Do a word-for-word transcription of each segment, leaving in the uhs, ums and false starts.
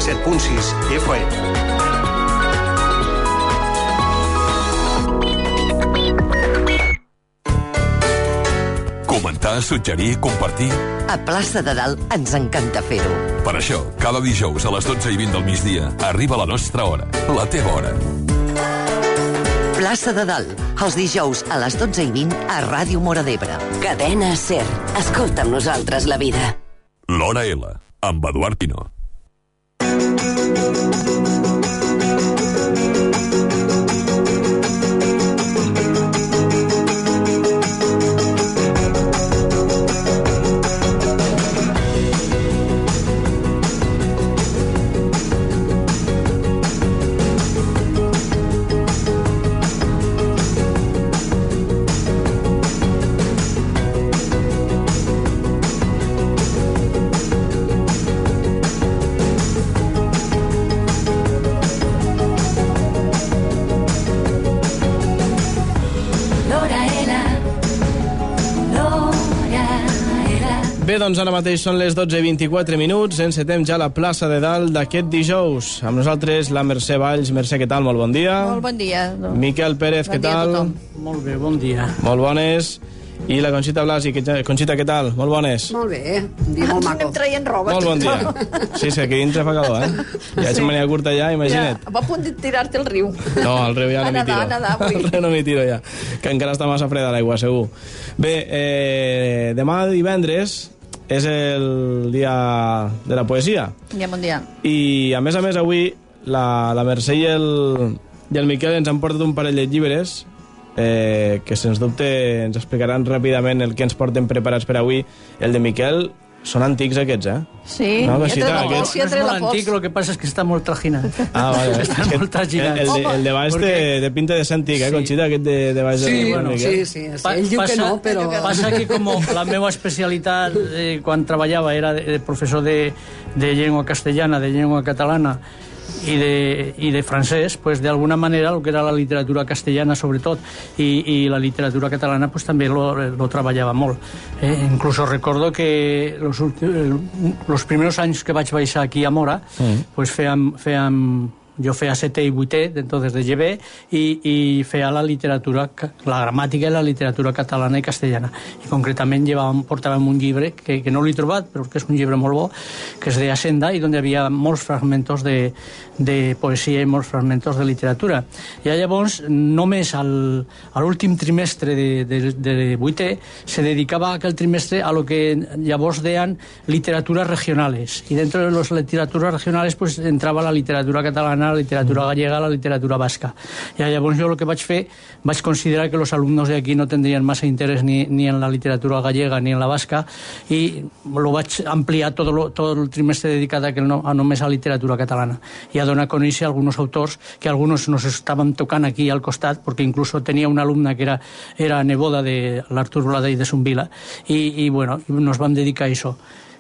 set punt sis F M. Comentar, suggerir, compartir... A Plaça de Dalt ens encanta fer-ho. Per això, cada dijous a les dotze i vint del migdia arriba la nostra hora, la teva hora. Plaça de Dalt, els dijous a les dotze i vint a Ràdio Móra d'Ebre. Cadena SER. Escolta amb nosaltres la vida. L'Hora L, amb Eduard Pinó. Bé, doncs ara mateix són les dotze i vint-i-quatre minuts, encetem ja la plaça de Dalt d'aquest dijous. Amb nosaltres la Mercè Valls. Mercè, què tal? Molt bon dia. Molt bon dia. Miquel Pérez, bon què tal? Molt bé, bon dia. Molt bones. I la Conxita Blasi. Conxita, què tal? Molt bones. Molt bé, un dia molt maco. Anem traient roba. Molt bon dia. Sí, sí, aquí dintre fa calor, eh? Ja és mania curta ja, imagina't. Ja, va a punt de tirar-te el riu. No, al riu ja no m'hi tiro. A nedar, a nedar, al riu no m'hi tiro ja, que encara està massa freda l'aigua, segur. Bé, eh, demà divendres és el dia de la poesia. Dia mundial. I, a més a més, avui la, la Mercè i el, i el Miquel ens han portat un parell de llibres eh, que, sens dubte, ens explicaran ràpidament el que ens porten preparats per avui. El de Miquel són antics, aquests, eh? Sí, no, ja tre la aquests... pols, ja tre la pols. Antic, el que passa és que està molt trajinat. Ah, vale. Està molt trajinat. El, el, el de baix té de pinta de ser antic, eh, Sí. Conxita, aquest de, de baix. Sí, de... bueno, sí, sí, sí. Ell diu que no, però... Passa que com la meva especialitat eh, quan treballava era de, de professor de, de llengua castellana, de llengua catalana i de, i de francès, pues, d'alguna manera el que era la literatura castellana sobretot i, i la literatura catalana pues, també lo, lo treballava molt. Eh, incluso recordo que los, los primeros anys que vaig baixar aquí a Mora mm. pues, fèiem, fèiem jo feia setè i vuitè, entonces de G B, i, i feia la literatura, la gramàtica i la literatura catalana i castellana. I concretament llevàvem, portàvem un llibre que, que no l'he trobat, però que és un llibre molt bo, que es deia Senda, i on hi havia molts fragmentos de, de poesia i molts fragmentos de literatura. I llavors, només al, a l'últim trimestre de, de, de vuitè se dedicava aquell trimestre a lo que llavors deien literaturas regionales. Y dentro de las literaturas regionales pues entrava la literatura catalana, la literatura gallega, la literatura basca. I llavors jo el que vaig fer, vaig considerar que els alumnos d'aquí no tindrien massa interès ni, ni en la literatura gallega ni en la basca, i lo vaig ampliar tot, lo, tot el trimestre dedicat a, que no, a només a literatura catalana, i a donar a conèixer alguns autors que alguns nos estaven tocant aquí al costat, perquè incluso tenia una alumna que era, era neboda de l'Artur Bladell de Zumbila, i, i bueno, nos vam dedicar a això.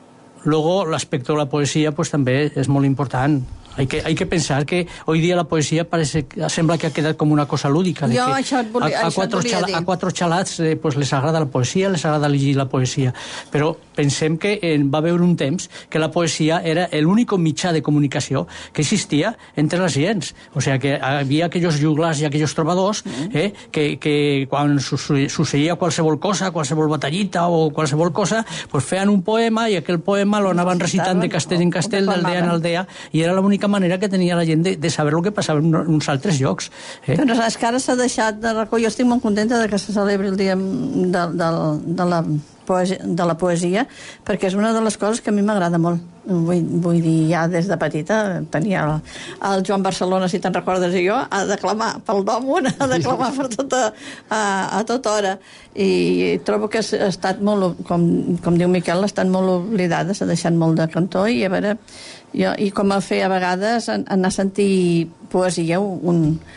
Luego, l'aspecte de la poesia pues, també és molt important. Hay que, hay que pensar que hoy día la poesía parece, sembla que ha quedado como una cosa lúdica. De jo que això et volia, a, a, això quatre et volia xala, dir. a quatre xalats eh, pues les agrada la poesia, les agrada llegir la poesia. Però pensem que eh, va haver un temps que la poesia era l'únic mitjà de comunicació que existia entre les gents. O sigui, que havia aquells juglars i aquells trobadors eh, que, que quan succeïa qualsevol cosa, qualsevol batallita o qualsevol cosa, pues feien un poema i aquell poema lo anaven recitant de castell en castell, d'aldea en aldea, i era l'única manera que tenia la gent de, de saber el que passava en uns altres llocs. Eh? Doncs és que ara s'ha deixat de recollir. Jo estic molt contenta de que se celebri el dia de, de, de, la poesia, de la poesia, perquè és una de les coses que a mi m'agrada molt. Vull, vull dir, ja des de petita tenia el, el Joan Barcelona, si te'n recordes, i jo, a declamar pel Dòmon, a declamar per tota, a, a tota hora. I trobo que ha estat molt, com, com diu Miquel, ha estat molt oblidada, s'ha deixat molt de cantó, i a veure, jo, i com a fer a vegades anar a sentir poesia un,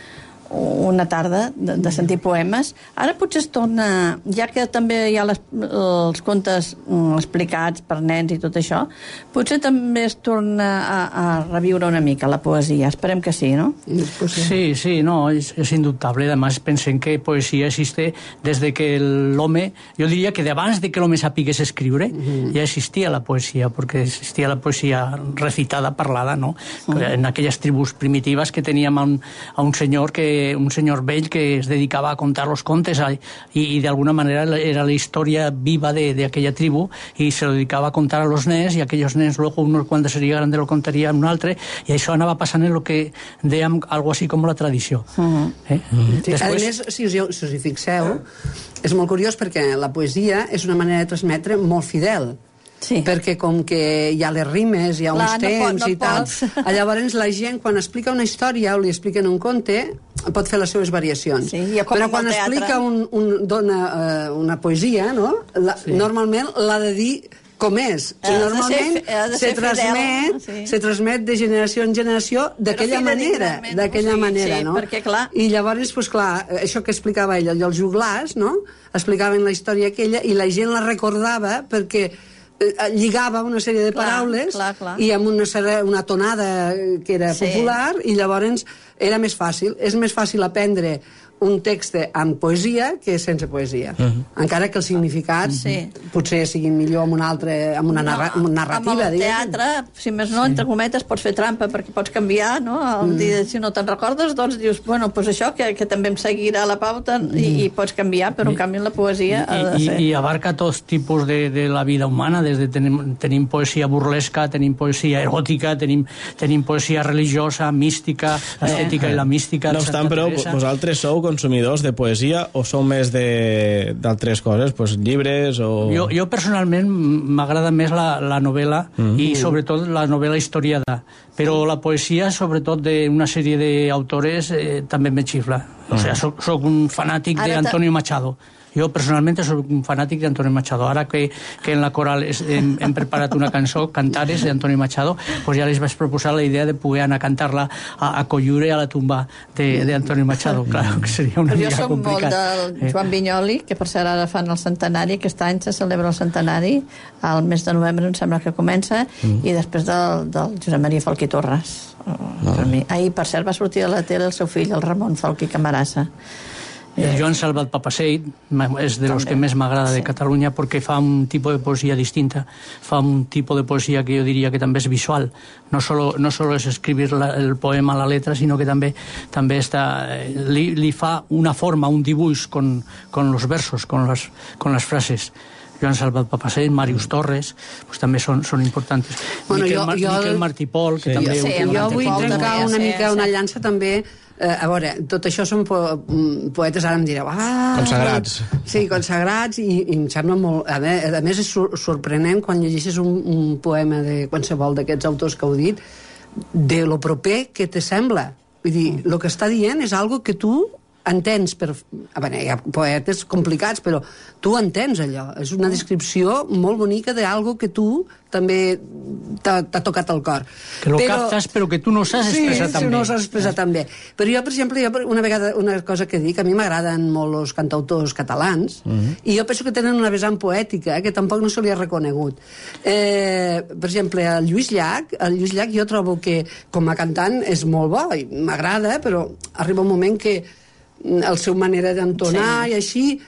una tarda de, de sentir poemes. Ara potser es torna, ja que també hi ha les, els contes mm, explicats per nens i tot això, potser també es torna a, a reviure una mica la poesia. Esperem que sí, ¿no? Sí, sí, no, es, es indubtable. Además, pensen que poesía existe desde que el home, yo diría que de abans de que l'home sapigués escriure, uh-huh. ja existia la poesia, perquè existia la poesia recitada, parlada, no? Uh-huh. En aquelles tribus primitives que teníem a un, a un senyor que un senyor vell que es dedicava a contar los contes a, i, i d'alguna manera era la història viva de, de aquella tribu i se lo dedicava a contar a los nens i aquellos nens luego uno cuando sería grande lo contaría a un altre i això anava passant en lo que dèiem algo así com la tradició. Uh-huh. eh? uh-huh. Sí, Després... A més, si us, si us hi fixeu, és molt curiós perquè la poesia és una manera de transmetre molt fidel. Sí. Perquè com que hi ha les rimes, hi ha uns Clar, temps no pot, no i tal, pots. Llavors la gent quan explica una història o li expliquen un conte pot fer les seves variacions. Sí, però quan explica un, un, dona, uh, una poesia, no? La, sí. Normalment l'ha de dir com és. I normalment ser, se, transmet, sí. se transmet de generació en generació d'aquella manera, d'aquella sí, manera, sí, no? Perquè, clar... I llavors, pues, clar, això que explicava ell, els joglars, no? Explicaven la història aquella i la gent la recordava perquè lligava una sèrie de paraules clar, clar, clar. I amb una, una tonada que era sí. popular i llavors era més fàcil. És més fàcil aprendre un text amb poesia que sense poesia. Uh-huh. Encara que els significats sí. potser siguin millor amb una altra amb una, narra no, una narrativa. Amb el teatre, si més no, sí. entre cometes, pots fer trampa perquè pots canviar, no? El mm. dia, si no te'n recordes, doncs dius, bueno, pues això que, que també em seguirà la pauta mm. i, i pots canviar, però en canvi la poesia ha de ser. I, i abarca tots tipus de, de la vida humana, des de tenim, tenim poesia burlesca, tenim poesia eròtica, tenim, tenim poesia religiosa, mística, l'estètica eh. i la mística. No obstant, però, vosaltres sou consumidors de poesia o sou més d'altres coses, pues, llibres o... Jo, jo personalment m'agrada més la, la novel·la mm. i sobretot la novel·la historiada, però la poesia sobretot d'una sèrie d'autores eh, també me xifla. Mm. O sigui, soc, soc un fanàtic d'Antonio Machado. Jo personalment soc un fanàtic d'Antonio Machado. Ara que, que en la coral és, hem, hem preparat una cançó, Cantares, d'Antonio Machado, pues ja les vaig proposar la idea de poder anar a cantar-la a, a Collure, a la tumba d'Antonio Machado. Claro que seria una mica complicat. Jo soc molt del Joan Vinyoli, que per cert ara fan el centenari, aquest any se celebra el centenari, al mes de novembre em sembla que comença, mm. i després del, del Josep Maria Folch i Torres. No. Ahir, per cert, va sortir a la tele el seu fill, el Ramon Folch i Camarasa. El Joan Salvat Papasseit és de los que més m'agrada de Catalunya perquè fa un tipus de poesia distinta, fa un tipus de poesia que jo diria que també és visual, no solo, no solo és escribir la, el poema a la letra, sinó que també, també està, li, li fa una forma, un dibuix con, con los versos, con les, con les frases. Joan Salvat Papasseit, Màrius Torres, pues, també són, són importants. Bueno, Miquel, jo, jo, Miquel Martí Pol, que sí, també... Sí, jo vull trencar una mica una llança també. Eh, a veure, tot això són po poetes, ara em direu... Ah, consagrats. Sí, consagrats, i, i em sembla molt... A més, a més és sorprenent quan llegeixes un, un poema de qualsevol d'aquests autors que heu dit, de lo proper que te sembla. Vull dir, el que està dient és algo que tu entens per... A veure, hi ha poetes complicats, però tu entens allò. És una descripció molt bonica d'algo que tu també t'ha tocat el cor. Que lo però... captes, però que tu no saps expressar sí, també. Sí, no saps expressar eh? també. Però jo, per exemple, jo, una vegada, una cosa que dic, a mi m'agraden molt els cantautors catalans, uh -huh. i jo penso que tenen una vessant poètica que tampoc no se li ha reconegut. Eh, per exemple, el Lluís Llach, el Lluís Llach jo trobo que com a cantant és molt bo, i m'agrada, però arriba un moment que el seu manera d'entonar sí. i així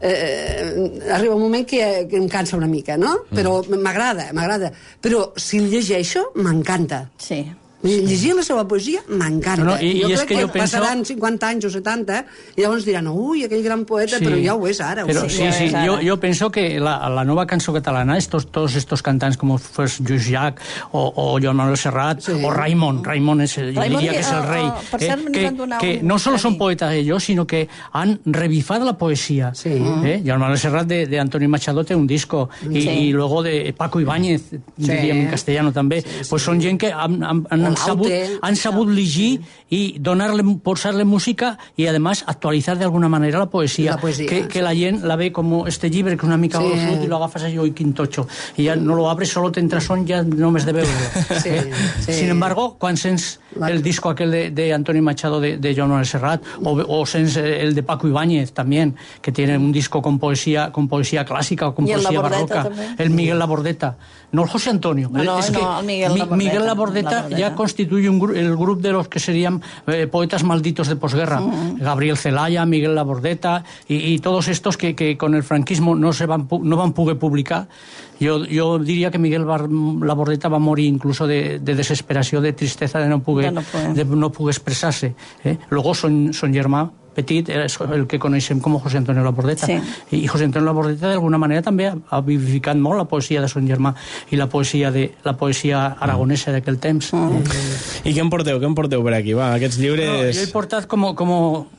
eh, arriba un moment que, que em cansa una mica, no? Mm. Però m'agrada, m'agrada. Però si el llegeixo, m'encanta. Sí. Llegir la seva poesia m'encanta. No, no, i, jo i crec que, que jo penso... passaran cinquanta anys o setanta i llavors diran, ui, aquell gran poeta, sí. però ja ho és ara. Però, sí, sí, sí. Jo, jo penso que la, la nova cançó catalana, estos, tots estos cantants com fos Lluís Llach o, o Joan Manuel Serrat sí. o Raimon, Raimon és, jo Raimon diria que és el rei, oh, oh, eh, que, que no solo son poetas ellos, sino que han revifado la poesía. Sí. Eh? Joan Manuel Serrat de, de Antonio Machado té un disco y, sí. y luego de Paco Ibáñez, sí. diríem en castellano també, sí, sí. pues són gent que han, han, han han sabut, han sabut llegir i donar-le, posar-le música i, a més, actualitzar d'alguna manera la poesia, la poesia que, sí. que la gent la ve com este llibre, que és una mica sí. gruixut, i lo agafes allò i quintocho, i ja no lo abres, solo te entra son ya només de veure. Sí, eh? sí. Sin embargo, quan sents el disco aquel de, de Antonio Machado de, de Joan Manuel Serrat, o, o sents el de Paco Ibáñez también, que tiene un disco con poesía, con poesía clásica o con y poesía el barroca, también. El Miguel Labordeta, no el José Antonio, no, no, es que no, el Miguel, Mi, Labordeta, Miguel Labordeta, Labordeta ya constituye un gru el grupo de los que serían eh, poetas malditos de posguerra, uh-huh. Gabriel Celaya, Miguel Labordeta y, y todos estos que, que con el franquismo no se van, no van poder publicar. Jo, jo diria que Miguel Labordeta va morir incluso de, de desesperació, de tristesa, de no poder, no de no poder expressar-se. Eh? Luego son, son germà petit, és el que coneixem com José Antonio Labordeta. Sí. I José Antonio Labordeta d'alguna manera també ha, ha vivificat molt la poesia de son germà i la poesia, de, la poesia aragonesa d'aquell temps. Mm. Eh. I què em porteu? Què em porteu per aquí? Va, aquests llibres... No, jo he portat com... com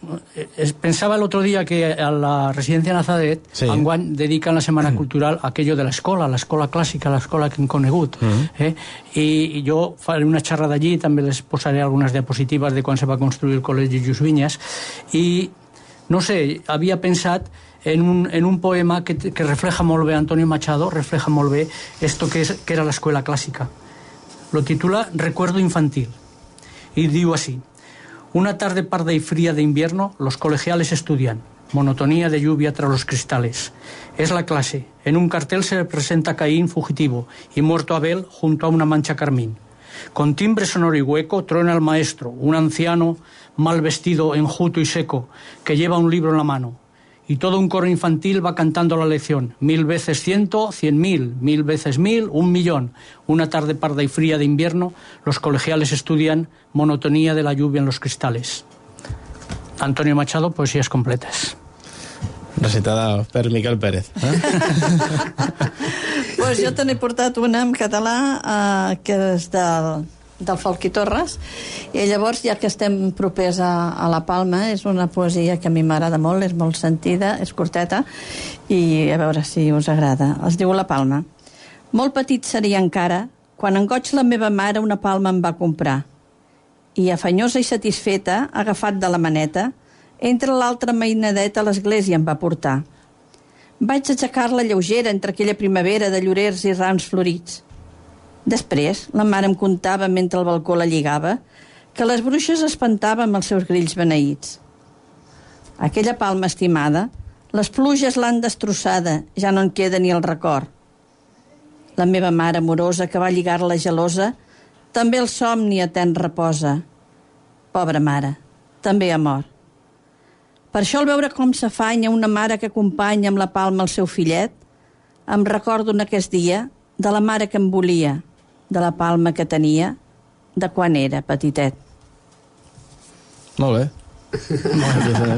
eh, pensava l'altre dia que a la residència Nazaret sí. enguany dediquen la Setmana mm. Cultural a aquello de l'escola, l'escola clàssica, l'escola que hem conegut. Mm. Eh? I, I jo faré una xerrada allí, també les posaré algunes diapositives de quan se va construir el Col·legi Lluís Vinyes, i i no sé, havia pensat en un, en un poema que, que refleja molt bé Antonio Machado, refleja molt bé esto que, es, que era l'escuela clásica. Lo titula Recuerdo infantil y diu así: una tarde parda y fría de invierno los colegiales estudian, monotonía de lluvia tras los cristales. Es la clase, en un cartel se presenta Caín fugitivo y muerto Abel junto a una mancha carmín. Con timbre sonoro y hueco truena el maestro, un anciano mal vestido, enjuto y seco, que lleva un libro en la mano. Y todo un coro infantil va cantando la lección. Mil veces ciento, cien mil, mil veces mil, un millón. Una tarde parda y fría de invierno, los colegiales estudian monotonía de la lluvia en los cristales. Antonio Machado, poesías completas. Recitada per Miquel Pérez. Eh? Pues jo te n'he portat una en català eh, que és del, del Folchi Torres, i llavors, ja que estem propers a, a la Palma, és una poesia que a mi m'agrada molt, és molt sentida, és curteta, i a veure si us agrada. Es diu La Palma. Molt petit seria encara quan en goig la meva mare una palma em va comprar, i afanyosa i satisfeta, agafat de la maneta, entre l'altra mainadeta a l'església em va portar. Vaig aixecar-la lleugera entre aquella primavera de llorers i rams florits. Després, la mare em contava, mentre el balcó la lligava, que les bruixes espantava amb els seus grills beneïts. Aquella palma estimada, les pluges l'han destrossada, ja no en queda ni el record. La meva mare amorosa, que va lligar-la gelosa, també el somni etern reposa. Pobra mare, també ha mort. Per això, al veure com s'afanya una mare que acompanya amb la palma el seu fillet, em recordo en aquest dia de la mare que em volia, de la palma que tenia, de quan era petitet. Molt bé. Molt bé.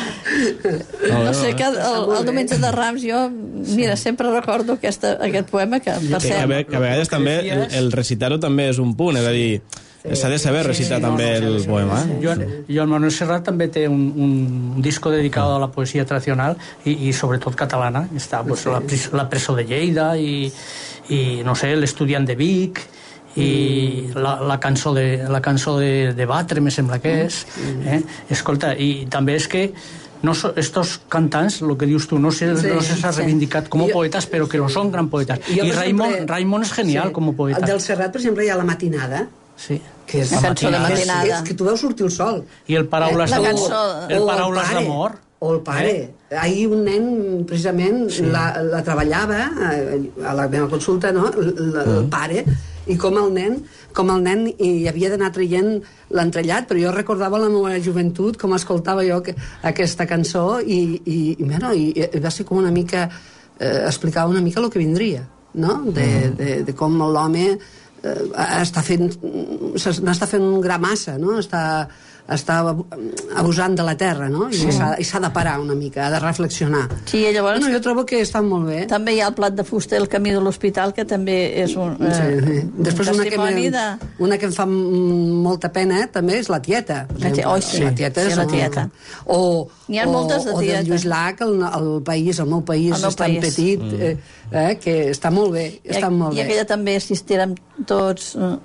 No sé, que el, el diumenge de Rams jo, mira, sempre recordo aquesta, aquest poema que, per que, cert... que, que a vegades també el, el recitar-ho també és un punt, és a dir, s'ha de saber recitar sí, sí, també no, no, el poema. Eh? Joan, Joan Manuel Serrat també té un, un disco dedicado a la poesia tradicional i, i sobretot catalana. Està pues, la, la Presó de Lleida i, i no sé, l'Estudiant de Vic i la, la cançó de la cançó de, de Batre, me sembla que és. Eh? Escolta, i també és que no so, estos cantants, lo que dius tu, no se, sí, no se ha reivindicat com a poetes, però que no són gran poetes. I, I Raimon, Raimon és genial sí, com a poeta. Del Serrat, per exemple, hi ha La Matinada, sí. que és la cançó de matinada. És, és que tu veus sortir el sol. I el Paraules eh, d'amor. O el pare. Eh? Ahir un nen, precisament, sí. la, la treballava a la meva consulta, no? L, l, el pare, i com el nen, com el nen hi havia d'anar traient l'entrellat, però jo recordava la meva joventut, com escoltava jo que, aquesta cançó, i, i, i, bueno, i, i va ser com una mica, eh, explicava una mica el que vindria, no? De, de, de com l'home eh, està fent, n'està fent un gra massa, no? Està, està abusant de la terra, no? I sí. s'ha de parar una mica, ha de reflexionar. Sí, i llavors... Bueno, jo trobo que estan molt bé. També hi ha el plat de fusta El camí de l'hospital, que també és un, eh, sí, sí. Després un una testimoni que, de... una que em fa molta pena, també, és La tieta. La tieta, oh, sí. La tieta és sí, la tieta. O, N'hi ha o, moltes de o tietes. del Lluís Llach, el, el país, el meu país, el meu és tan país. petit, mm. eh, eh, que està molt bé. Està I, molt i bé. aquella també, si estérem tots... Eh,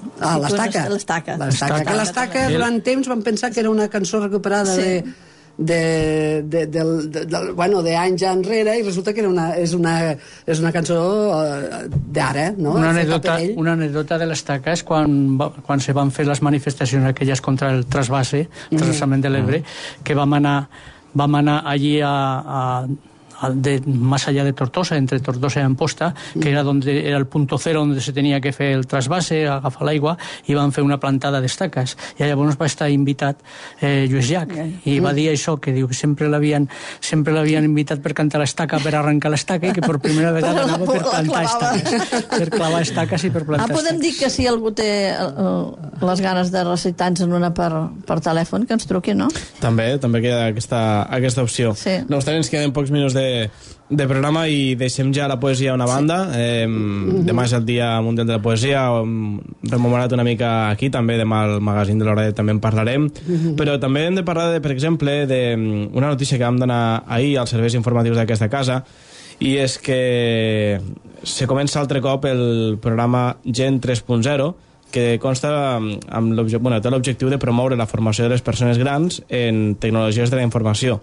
Ah, l'Estaca. L'Estaca. L'Estaca, que l'Estaca durant temps van pensar que era una cançó recuperada de... de, de, de, de, de, bueno, d'anys enrere, i resulta que era una, és, una, és una cançó d'ara, no? Una anècdota, una anècdota de l'Estaca és quan, quan se van fer les manifestacions aquelles contra el trasvase, el trasvasament de l'Ebre, que vam anar, vam anar allí a, a de, más allá de Tortosa, entre Tortosa y Amposta, que era donde era el punto cero donde se tenía que fer el trasvase, agafar l'aigua, i van fer una plantada d'estaques. I llavors va estar invitat eh, Lluís Llach, i va dir això, que diu que sempre l'havien sempre l'havien invitat per cantar l'estaca, per arrencar l'estaca, i que per primera vegada anava per plantar estaques, per clavar estaques i per plantar estaques. Ah, podem dir que si algú té les ganes de recitar-nos en una per, per telèfon, que ens truqui, no? També, també queda aquesta, aquesta opció. Sí. No obstant, ens queden pocs minuts de de programa i deixem ja la poesia a una banda. Eh, demà és el Dia Mundial de la Poesia, hem rememorat una mica aquí, també demà al magazín de l'Hora també en parlarem, però també hem de parlar, de, per exemple, d'una notícia que vam donar ahir als serveis informatius d'aquesta casa, i és que se comença altre cop el programa Gent tres punt zero, que consta amb l'objectiu, bueno, té l'objectiu de promoure la formació de les persones grans en tecnologies de la informació.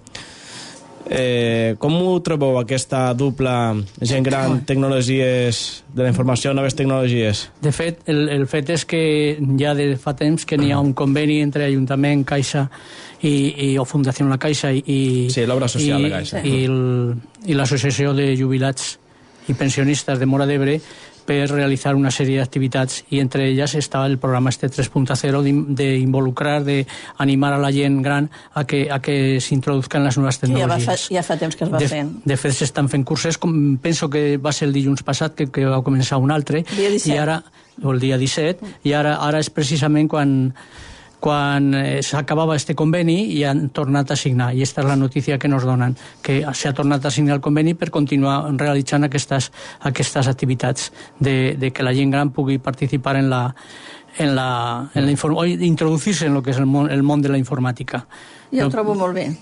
Eh, com ho trobeu, aquesta dupla gent gran, tecnologies de la informació, noves tecnologies? De fet, el, el fet és que ja de fa temps que n'hi ha un conveni entre Ajuntament, Caixa i, i o Fundació La Caixa i, i, sí, l'obra social i, de Caixa i, el, i l'Associació de Jubilats i Pensionistes de Móra d'Ebre per realitzar una sèrie d'activitats, i entre elles estava el programa este tres punt zero d'involucrar, d'animar a la gent gran a que, a que s'introduzcan les noves tecnologies. Ja fa, ja fa temps que es va de, fent. De fet, s'estan fent curses, com, penso que va ser el dilluns passat que, que va començar un altre, i ara, o el dia disset, i ara, ara és precisament quan quan eh, s'acabava este conveni i han tornat a signar, i aquesta és la notícia que ens donen, que s'ha tornat a signar el conveni per continuar realitzant aquestes, aquestes activitats de, de que la gent gran pugui participar en la, en la, en la inform... o introducir-se en el que és el món, el món de la informàtica. Jo ho trobo molt bé.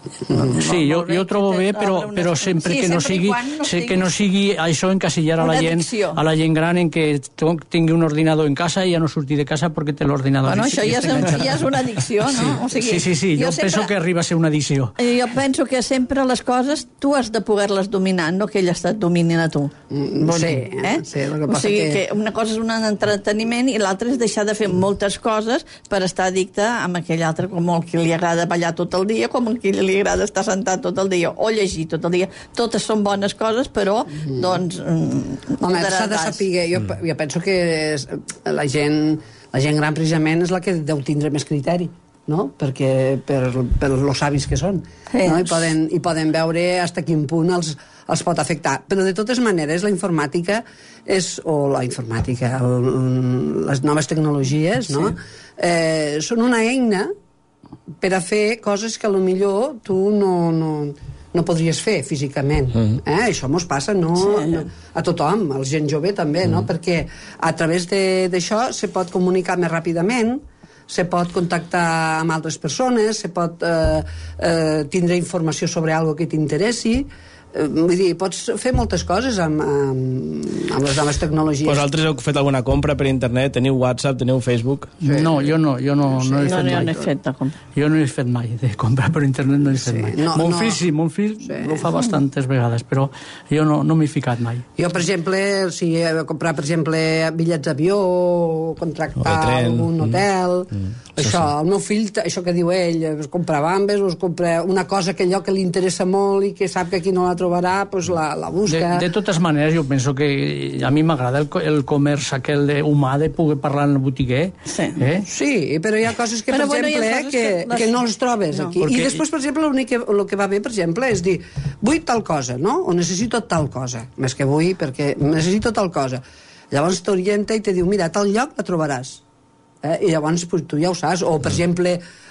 Sí, jo, jo ho trobo bé, però, però sempre, sí, que, no sigui, no sigui... que no sigui això encasillar a la, gent, a la gent gran en que tingui un ordinador en casa i ja no surti de casa perquè té l'ordinador. Bueno, això ja és, un, ja és una addicció, no? Sí, o sigui, sí, sí, sí. Jo, jo sempre, penso que arriba a ser una addicció. Jo penso que sempre les coses tu has de poder-les dominar, no que elles et dominin a tu. Mm, sí, eh? sí, el que passa o sigui, que... que una cosa és un entreteniment i l'altra és deixar de fer moltes coses per estar addicte amb aquell altre, com el que li agrada ballar tot el dia, com el que li agrada estar sentat tot el dia o llegir tot el dia. Totes són bones coses, però doncs mm, home, s'ha de saber, jo, jo penso que és, la gent la gent gran precisament és la que deu tindre més criteri, no? Perquè per, per los savis que són, sí. No? I, poden, i poden veure fins a quin punt els, els pot afectar, però de totes maneres la informàtica és, o la informàtica el, les noves tecnologies, no? Sí. Eh, són una eina per a fer coses que potser tu no, no, no podries fer físicament. Mm-hmm. eh? Això mos passa no, sí. no, a tothom, a la gent jove també, mm-hmm. no? Perquè a través d'això se pot comunicar més ràpidament, se pot contactar amb altres persones, se pot eh, eh, tindre informació sobre alguna que t'interessi. Vull dir, pots fer moltes coses amb, amb, amb les noves tecnologies. Vosaltres heu fet alguna compra per internet? Teniu WhatsApp, teniu Facebook? Sí. No, jo no, jo no, sí. no he fet no, mai. Jo no he fet de compra. Jo no he fet mai de comprar per internet, no he fet sí. mai. No, mon no. fill sí, mon fill sí. ho fa bastantes vegades, però jo no, no m'he ficat mai. Jo, per exemple, si he de comprar, per exemple, bitllets d'avió o contractar algun hotel, mm. Mm. això, sí. El meu fill, això que diu ell, es compra bambes, o es compra una cosa que allò que li interessa molt i que sap que aquí no la trobarà, pues la, la busca. De, de totes maneres, jo penso que a mi m'agrada el, el comerç aquell de humà de poder parlar en el botiguer. Sí, eh? sí però hi ha coses que, però, per bueno, exemple, coses que, que, les... que no les trobes no. aquí. Perquè... I després, per exemple, l'únic que, el que va bé, per exemple, és dir, vull tal cosa, no? O necessito tal cosa. Més que vull, perquè necessito tal cosa. Llavors t'orienta i te diu, mira, a tal lloc la trobaràs. Eh? I llavors pues, tu ja ho saps. O, per exemple,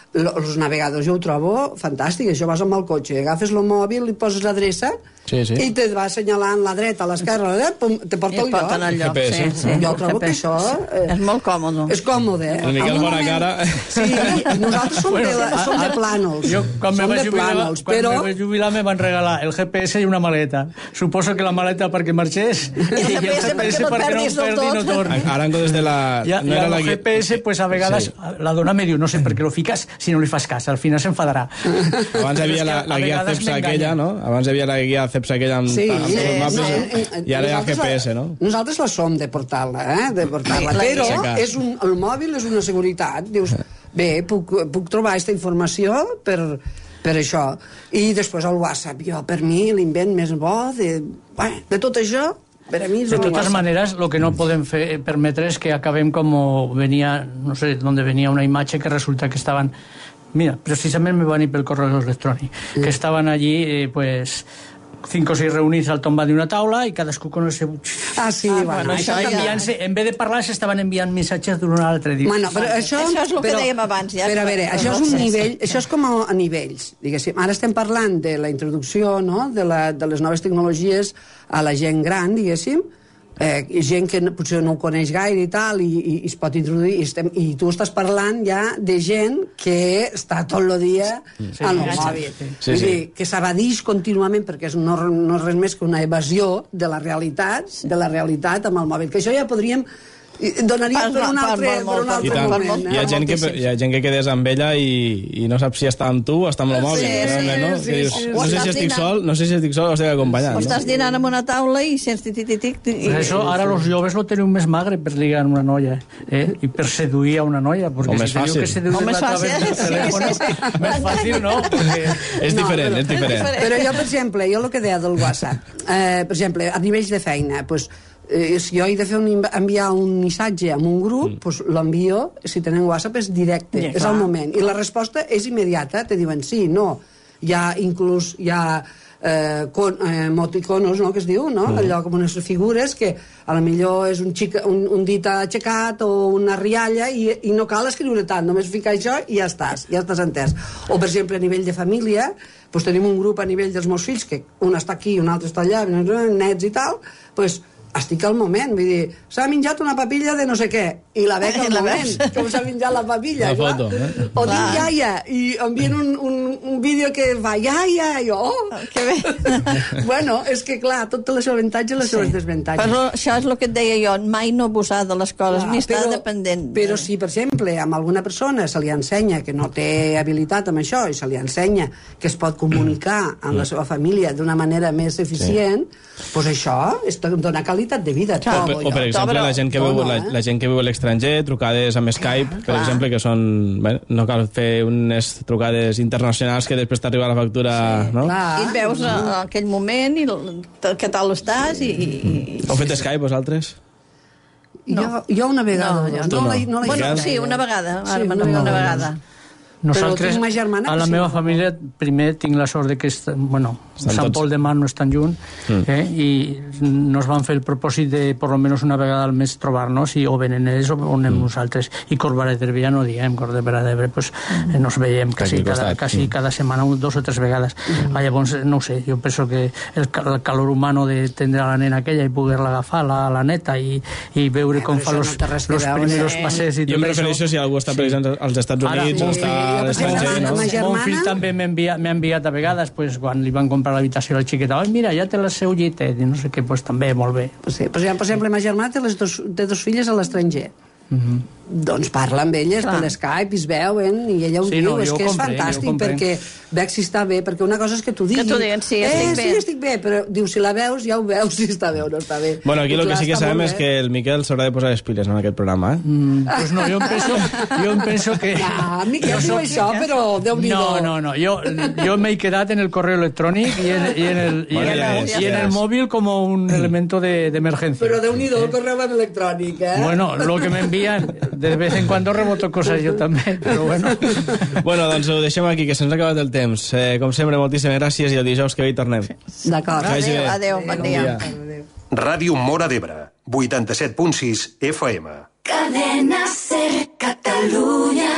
els navegadors jo ho trobo fantàstic. Això vas amb el cotxe, agafes el mòbil, li poses l'adreça sí, sí. i te va assenyalant la dreta, a l'esquerra, a la dreta, te porta al lloc. El lloc. Sí, sí. Jo trobo que això... Eh, és molt còmode. És còmode. El Miquel bona cara. Sí, i nosaltres som, bueno, de, som de plànols. Jo, quan me vaig jubilar, plànols, quan però... me vaig jubilar me van regalar el G P S i una maleta. Suposo que la maleta perquè marxés i el G P S perquè no perdi no torni. Ara en comptes de la... Ja, no ja era la el G P S, pues a vegades sí. La dona me diu, no sé per què lo fiques si no li fas cas, al final s'enfadarà. Abans hi havia la, la guia CEPSA aquella, no? Abans hi havia la guia CEPSA aquella amb, sí, amb sí, els mapes sí. I ara hi ha el G P S, no? Nosaltres la som de portar-la, eh? De portar-la, però és un, el mòbil és una seguretat. Dius, bé, puc, puc trobar aquesta informació per, per això. I després el WhatsApp, jo, per mi, l'invent més bo de, bueno, de tot això, per a mi és de totes maneres, lo que no podem fer, permetre és que acabem com venia, no sé d'on venia una imatge que resulta que estaven, mira, precisament me van ir pel correu electrònic, sí. Que estaven allí, eh, pues, cinc o seis reunits al tomba d'una taula i cadascú con el seu... Ah, sí, ah, bueno, això ja... En vez de parlar, s'estaven enviant missatges d'un altre. Bueno, però això... Això és el que però, dèiem abans, ja. Però a veure, això és un nivell... Això és com a, a nivells, diguéssim. Ara estem parlant de la introducció, no?, de, la, de les noves tecnologies a la gent gran, diguéssim, eh, gent que potser no ho coneix gaire i tal, i, i, i es pot introduir, i, estem, i tu estàs parlant ja de gent que està tot el dia sí, al mòbil. Sí, sí. Vull dir, que s'evadix contínuament, perquè és, no, no és res més que una evasió de la realitat, de la realitat amb el mòbil, que això ja podríem... donaria per un altre, per un altre moment. Hi ha, gent que, hi ha gent que quedes amb ella i, i no sap si està amb tu o està amb el mòbil. Sí, sí, no? sí, dius, sí. No sé si estic sol, no sé si estic sol o estic acompanyat. O estàs dinant en una taula i sents tic-tic-tic... Pues això, ara los joves lo teniu més magre per ligar amb una noia, eh? I per seduir a una noia, perquè o més si teniu que seduir-la a través del telèfon, més fàcil, no? Perquè... És diferent, és diferent. Però jo, per exemple, jo el que deia del WhatsApp, eh, per exemple, a nivells de feina, doncs, Eh, si jo he de fer un, enviar un missatge a un grup, mm. pues l'envio, si tenen WhatsApp, és directe, ja, és al moment. I la resposta és immediata, te diuen sí, no. Hi ha inclús, hi ha eh, con, eh, emoticonos, no?, que es diu, no? Mm. Allò com unes figures que a lo millor és un, xic, un, un dit aixecat o una rialla i, i no cal escriure tant, només ficar això i ja estàs, ja estàs entès. O, per exemple, a nivell de família, pues tenim un grup a nivell dels meus fills, que un està aquí, un altre està allà, nets i tal, pues estic al moment, vull dir, s'ha menjat una papilla de no sé què, i la veig al moment, com s'ha menjat la papilla, la clar. Foto, eh? O dic iaia, i envien un, un, un vídeo que va iaia, i jo, oh, que bé. Bueno, és que clar, tot té els seus avantatges i les seves desavantatges. Però això és el que et deia jo, mai no abusar de les coses, clar, ni estar però, dependent. Però si, per exemple, a alguna persona se li ensenya que no té habilitat amb això, i se li ensenya que es pot comunicar amb la seva família d'una manera més eficient, sí. Pues això és donar qualitat de vida. O, o, o per exemple, la gent que viu, la, la gent que viu a l'estranger, trucades amb Skype, per clar. Exemple, que són... Bé, no cal fer unes trucades internacionals que després t'arriba la factura... Sí, no? I et veus a, a aquell moment i què tal estàs i... i... Heu fet Skype, vosaltres? No. Jo, jo una vegada. No, no, no, la, no la bueno, sí, una vegada. Ara sí, una, una, una vegada. Nosaltres, a la meva família, primer tinc la sort de que est, bueno, Sant Pol de Mar no és tan lluny, mm. eh, i nos van fer el propòsit de, per almenys una vegada al mes, trobar-nos, i o venen ells o anem mm. nosaltres. I Corbalet d'Ebre ja no diem, Corbera d'Ebre, pues, eh, nos veiem quasi, cada, quasi mm. cada setmana, dos o tres vegades. Mm. Ah, llavors, no ho sé, jo penso que el, el calor humano de tindre a la nena aquella i poder-la agafar, la, la neta, i, i veure com fa los, no los primeros eh? passes i tot jo em refereixo si algú està present als Estats Units o està... A l'estranger, no? Mon fill també m'ha enviat, enviat a vegades, pues, quan li van comprar l'habitació al xiquet, oh, mira, ja té el seu llitet, i no sé què, pues, també, molt bé. Pues sí, pues, ja, per exemple, ma germana té, les dos, té dos filles a l'estranger. Mm-hmm. Doncs parla amb elles per l'Skype, es veuen, i ella ho sí, diu, no, és que és comprenc, fantàstic, perquè veig si està bé, perquè una cosa és que t'ho diguin, que t'ho diguen, sí, estic eh, bé. Sí, estic bé, però diu, si la veus, ja ho veus si està bé o no està bé. Bueno, aquí el que sí que sabem és que el Miquel s'haurà de posar les piles en aquest programa, eh? Mm, pues no, jo em penso, jo em penso que... Ah, Miquel no diu això, però Déu-n'hi-do. No, no, no, jo, jo m'he quedat en el correu electrònic i en, i en, el, i bueno, en, el, ja i en el mòvil com un elemento de, de emergencia. Però Déu-n'hi-do, el correu electrònic, eh? Bueno, lo que me envían, de vez en cuando reboto coses jo també, però bueno. Bueno, doncs ho deixem aquí, que se'ns ha acabat el temps. Eh, com sempre, moltíssimes gràcies i el dijous que ve hi tornem. D'acord. Adéu, adéu, bon dia. Ràdio Móra d'Ebre, vuitanta-set punt sis F M. Cadena Ser Catalunya.